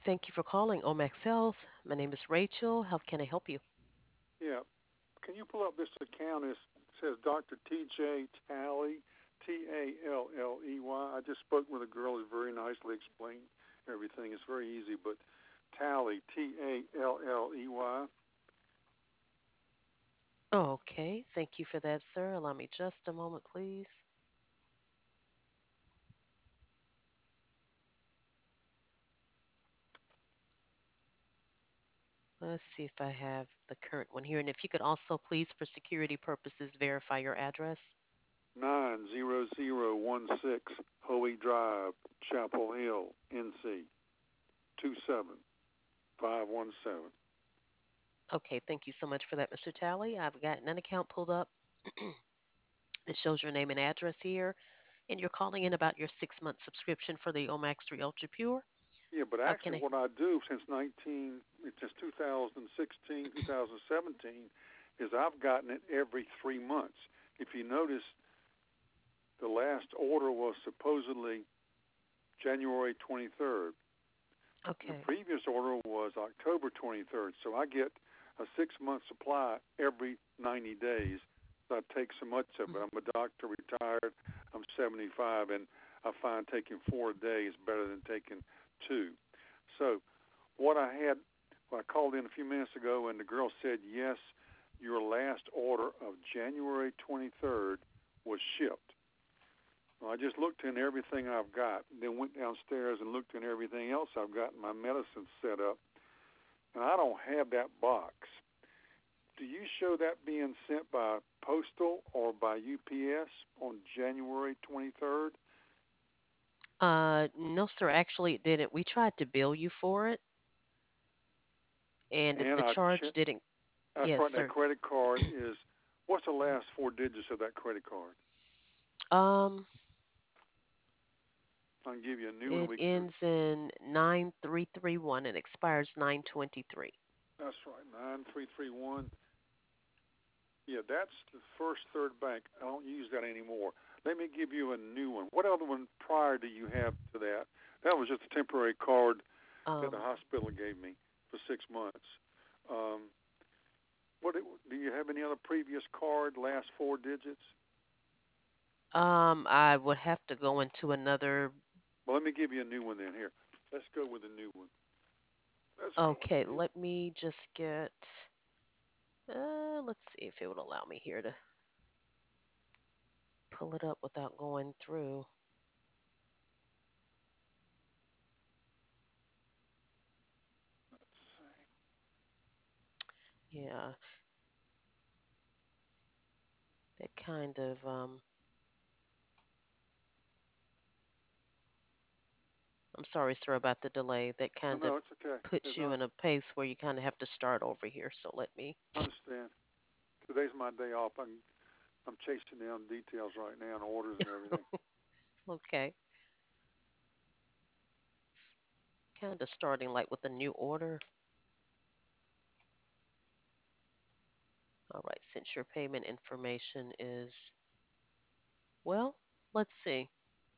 Thank you for calling Omax Health. My name is Rachel. How can I help you? Yeah. Can you pull up this account? It says Dr. T.J. Talley, Talley. I just spoke with a girl who very nicely explained everything. It's very easy, but Talley, Talley. Okay, thank you for that, sir. Allow me just a moment, please. Let's see if I have the current one here. And if you could also, please, for security purposes, verify your address. 90016 Hoey Drive, Chapel Hill, NC 27517. Okay, thank you so much for that, Mr. Talley. I've gotten an account pulled up. It shows your name and address here, and you're calling in about your 6 month subscription for the Omax 3 Ultra Pure. Yeah, but How can actually, I? what I do since 2016, 2017, is I've gotten it every 3 months. If you notice, the last order was supposedly January 23rd. The Okay. previous order was October 23rd. So I get a 6 month supply every 90 days. So I take so much of it. Mhm. I'm a doctor, retired. I'm 75, and I find taking 4 days better than taking two. So what I had, well, I called in a few minutes ago, and the girl said, yes, your last order of January 23rd was shipped. Well, I just looked in everything I've got, then went downstairs and looked in everything else I've got in my medicine set up, and I don't have that box. Do you show that being sent by postal or by UPS on January 23rd? No, sir. Actually, it didn't. We tried to bill you for it, and And the charge didn't. that's Yes, right, that sir. credit card is, what's the last four digits of that credit card? Um, I can give you a new one. it ends in 9331 and expires 923. That's right, 9331. Yeah, that's the First Third Bank. I don't use that anymore. Let me give you a new one. What other one prior do you have to that? That was just a temporary card that the Um, hospital gave me for 6 months. Um, do you have any other previous card, last four digits? I would have to go into another. Well, let me give you a new one then. Here, let's go with a new one. Let's go with Okay, a new. let me just get. Let's see if it would allow me here to pull it up without going through. Yeah, that kind of. I'm sorry, sir, about the delay. That No, kind of no, it's okay. puts It's you in a pace where you kind of have to start over here. So let me. I understand. Today's my day off. I'm chasing down details right now and orders and everything. Okay, kind of starting like with a new order. All right, since your payment information is, well, let's see.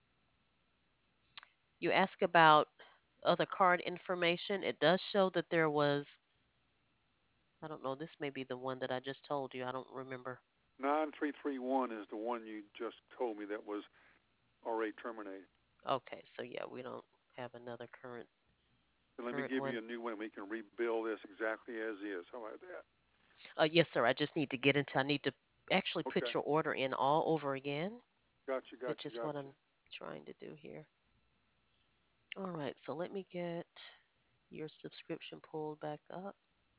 You ask about other card information. It does show that there was, I don't know, this may be the one that I just told you. I don't remember. 9331 is the one you just told me that was already terminated. Okay, so yeah, we don't have another So let me current give one. you a new one. We can rebuild this exactly as is. How about that? Yes, sir. I just need to get into. I need to actually Okay. put your order in all over again, Got you, got which you, is got what you. I'm trying to do here. All right, so let me get your subscription pulled back up.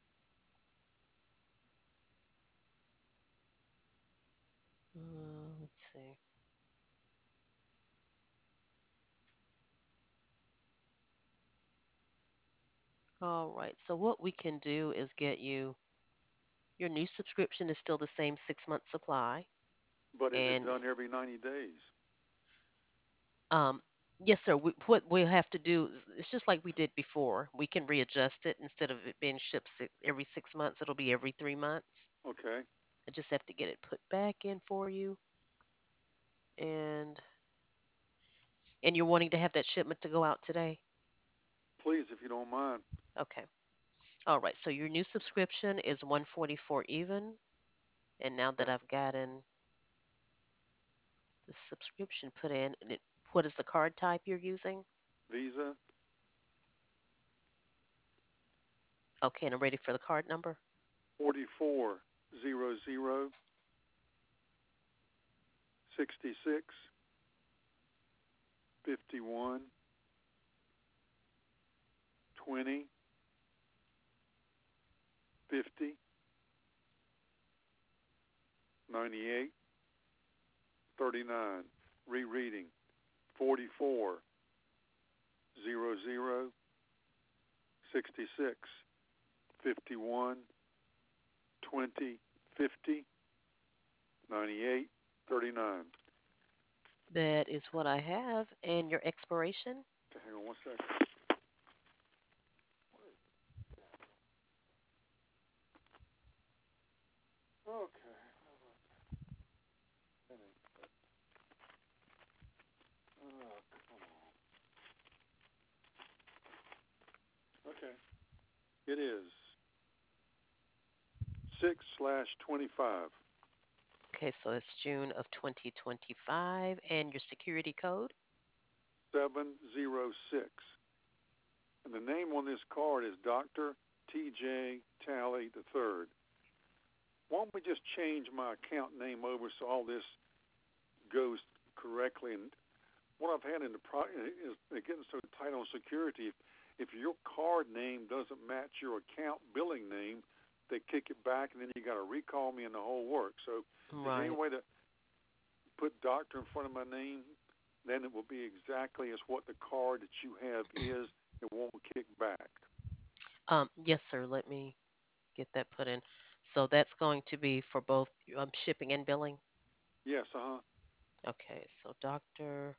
Let's see. All right, so what we can do is get you your new subscription is still the same 6 month supply, But is it and done every 90 days? um, yes, sir. What we'll have to do is it's just like we did before. We can readjust it instead of it being shipped every 6 months. It'll be every 3 months. Okay. I just have to get it put back in for you, and you're wanting to have that shipment to go out today. Please, if you don't mind. Okay. All right. So your new subscription is 144 even. And now that Okay. I've gotten the subscription put in, what is the card type you're using? Visa Okay, and I'm ready for the card number. 4400 66 51 20 50 98 39. Rereading 4400 66 51 20 50 98 39. That is what I have. And your expiration? Okay, hang on one second. Okay. Oh, come on. Okay. It is 6/25. Okay, so it's June of 2025. And your security code? 706. And the name on this card is Dr. T.J. Talley III. Why don't we just change my account name over so all this goes correctly? And what I've had in the is they're getting so tight on security. If your card name doesn't match your account billing name, they kick it back, and then you got to recall me and the whole work. So, is there any Right. way to put doctor in front of my name? Then it will be exactly as what the card that you have is. It won't kick back. Yes, sir. Let me get that put in. So that's going to be for both shipping and billing. Yes, uh huh. Okay, so doctor.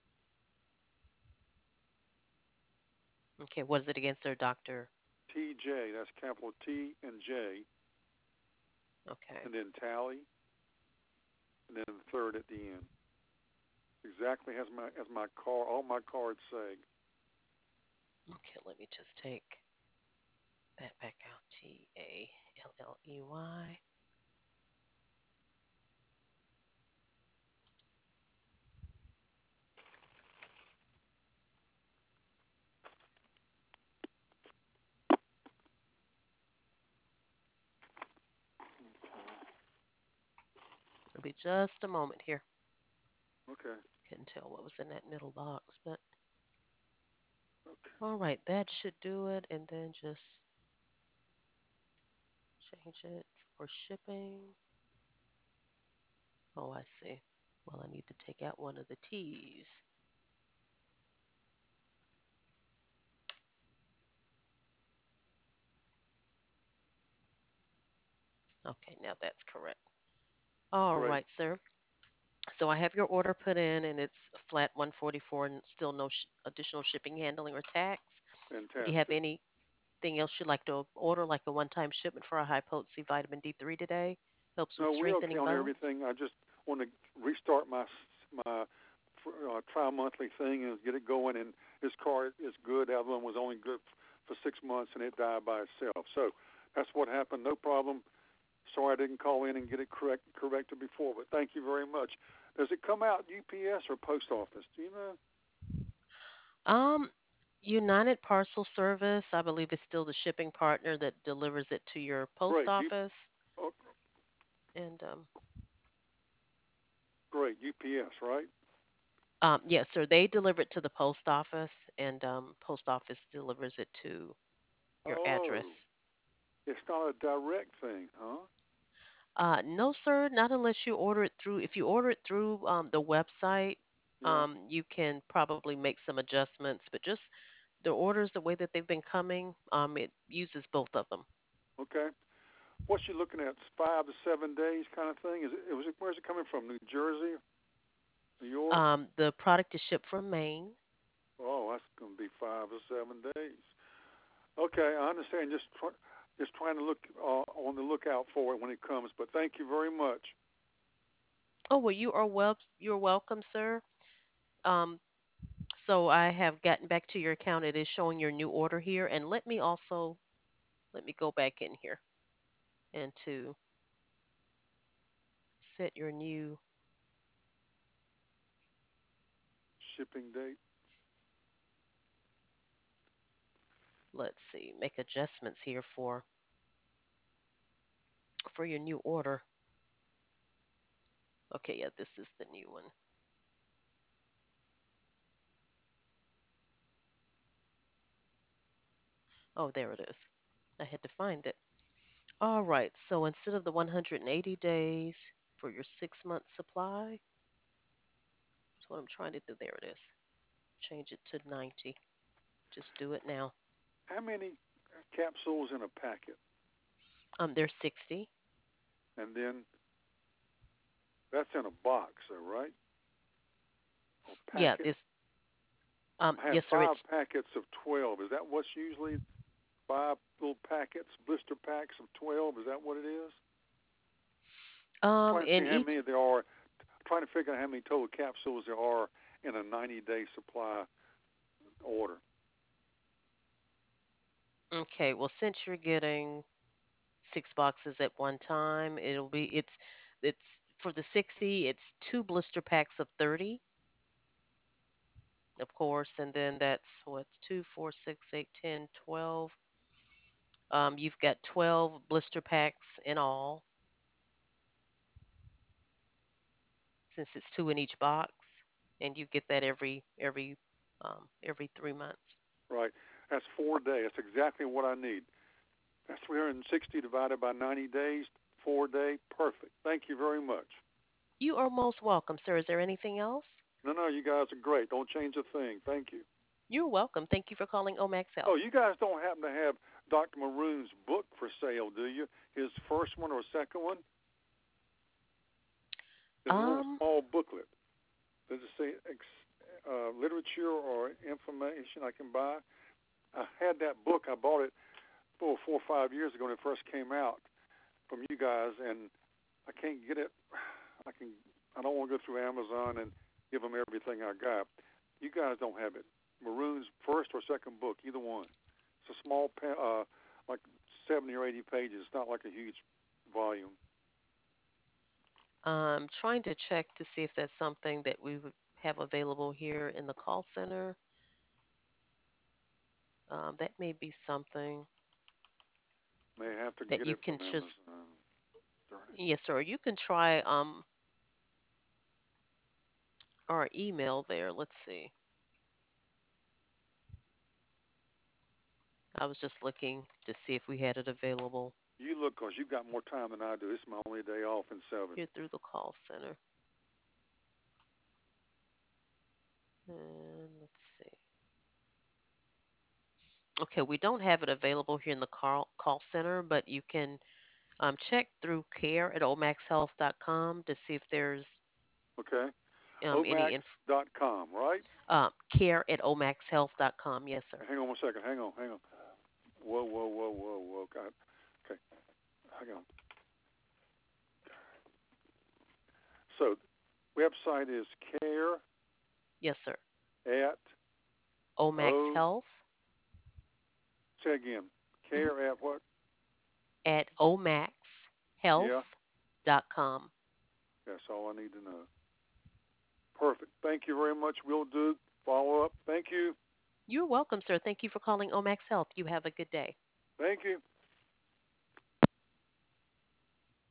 Okay, what is it again, sir? Doctor. TJ, that's capital T and J, Okay. and then tally, and then the third at the end. Exactly as my car, all my cards say. Okay, let me just take that back out. Talley. It'll be just a moment here. Okay. Couldn't tell what was in that middle box, but Okay. all right, that should do it. And then just change it for shipping. Oh, I see. Well, I need to take out one of the T's. Okay, now that's correct. All Great. right, sir. So I have your order put in, and it's flat 144, and still no additional shipping, handling, or tax. Do you have Fantastic. anything else you'd like to order, like a one-time shipment for a high potency vitamin D3 today? Helps with No, we're okay strengthening on bones. everything. I just want to restart my tri-monthly thing and get it going. And this car is good. The other one was only good for 6 months, and it died by itself. So that's what happened. No problem. Sorry I didn't call in and get it corrected before, but thank you very much. Does it come out UPS or post office? Do you know? Um, United Parcel Service, I believe, is still the shipping partner that delivers it to your post Great. office. Oh, And great. UPS, right? yes, sir, they deliver it to the post office, and post office delivers it to your Oh, address. it's not a direct thing, huh? No, sir, not unless you order it through. If you order it through the website, Yeah. you can probably make some adjustments. But just the orders, the way that they've been coming, it uses both of them. Okay. What's she looking at? 5 to 7 days kind of thing? Where's it coming from? New Jersey, New York? The product is shipped from Maine. Oh, that's going to be 5 to 7 days. Okay, I understand. Just trying to look on the lookout for it when it comes. But thank you very much. Oh well, you're welcome, sir. Um, So I have gotten back to your account. It is showing your new order here. And let me go back in here and to set your new, Shipping date. let's see, make adjustments here for your new order. Okay, yeah, this is the new one. Oh, there it is. I had to find it. All right. So instead of the 180 days for your 6 month supply, that's what I'm trying to do. There it is. Change it to 90. Just do it now. How many capsules in a packet? There's 60. And then that's in a box, though, right? Or Yeah, packet. this I have yes sir, five it's packets of 12. Is that what's usually five little packets, blister packs of 12? Is that what it is? I'm trying to see in how each many there are. I'm trying to figure out how many total capsules there are in a 90-day supply order. okay, well since you're getting 6 boxes at one time, it's for the 60, it's two blister packs of 30, of course, and then that's what's 2, 4, 6, 8, 10, 12. You've got 12 blister packs in all, since it's two in each box, and you get that every 3 months. Right. That's 4 days. That's exactly what I need. That's 360 divided by 90 days. 4 day. Perfect. Thank you very much. You are most welcome, sir. Is there anything else? No, no, you guys are great. Don't change a thing. Thank you. You're welcome. Thank you for calling Omax Oh, Health. you guys don't happen to have Dr. Maroon's book for sale, do you? His first one or second one? There's a little Um, small booklet. Does it say literature or information I can buy? I had that book. I bought it 4 or 5 years ago when it first came out from you guys, and I can't get it. I can. I don't want to go through Amazon and give them everything I got. You guys don't have it. Maroon's first or second book, either one. It's a small, like 70 or 80 pages. It's not like a huge volume. I'm trying to check to see if that's something that we would have available here in the call center. That may be something May have to that get you it can from just, Amazon. Darn it. yes, sir. You can try our email there. Let's see. I was just looking to see if we had it available You look, cause you got more time than I do. It's my only day off in seven. here through the call center. And let's see. Okay, we don't have it available here in the call center, but you can check through care at omaxhealth.com to see if there's Okay. any Omax.com, right? care at omaxhealth.com. Yes, sir. Hang on one second. Hang on. Hang on. Whoa, whoa, whoa, whoa, whoa. God. Okay. Hang on. So, website is care Yes, sir. at Omax o. Health Say again. mhm, Care at what? at Yeah. omaxhealth.com. That's all I need to know. Perfect. Thank you very much. We'll do follow up. Thank you. You're welcome, sir. Thank you for calling Omax Health. You have a good day. Thank you.